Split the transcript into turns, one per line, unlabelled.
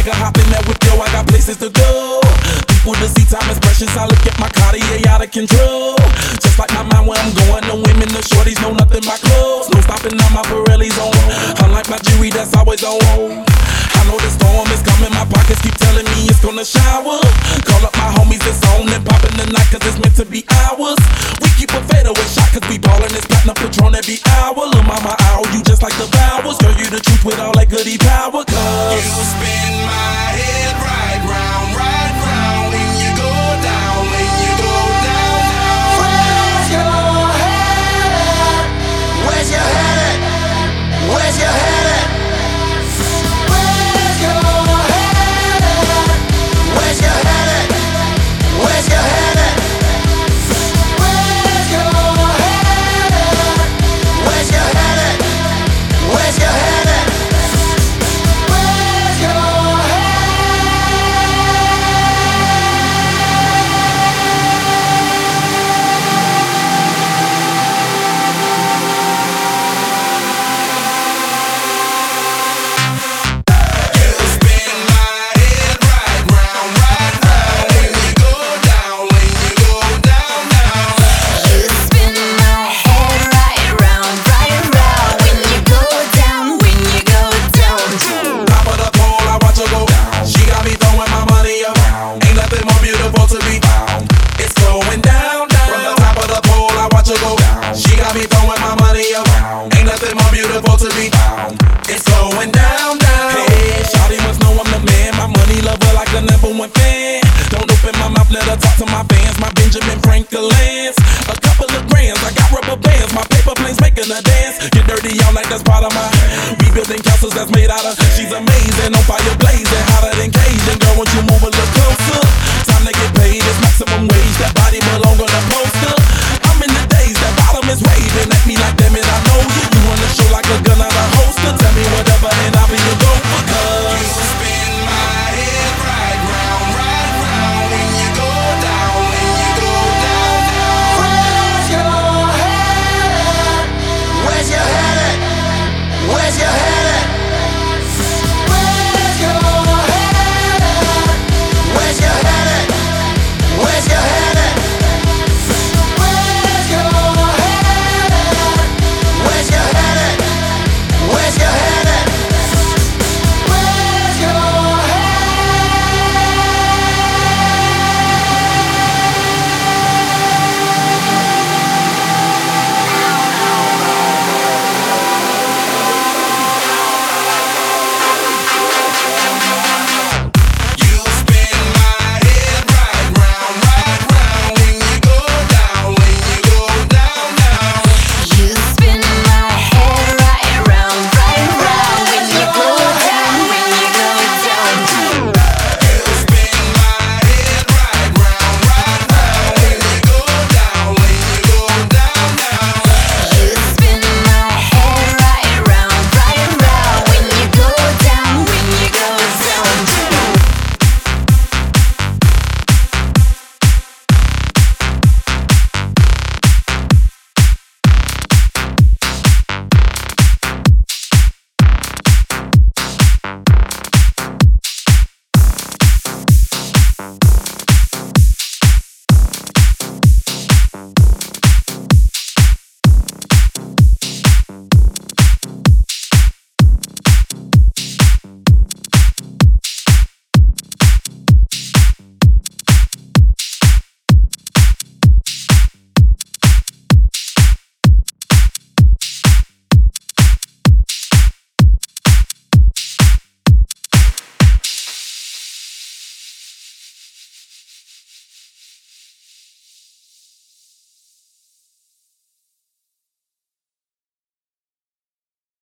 nigga hop in that with yo, I got places to go. People to see, time is precious. I look at my Cartier out of control. Just like my mind where I'm going, no women, no shorties, no nothing, my clothes. No stopping on my Pirelli's on. Unlike my jewelry that's always on. I know the storm is coming, my pockets keep telling me it's gonna shower. Call up my homies, it's on and popping the night cause it's meant to be ours. We keep a fadeaway shot cause we ballin' this platinum Patron every hour. Lil' mama, ow, you just like the Bowers. Girl, you the truth with all that goody power cause
you spin my head right round when you go down, when you go down.
Where's your head at? Where's your head at? Where's your head at? Where's your head at? Where's your head at? Where's your head at? Where's your head at? Where's your head at? Where's your head at? Where's your
that's made out of. She's amazing, on fire blazing, hotter than Cajun. Girl, won't you move a little closer? Time to get paid, it's maximum wage. That body belong on a poster. I'm in the days, that bottom is waving at me like, damn it, I know you. You wanna show like a gun out a holster. Tell me whatever and I'll be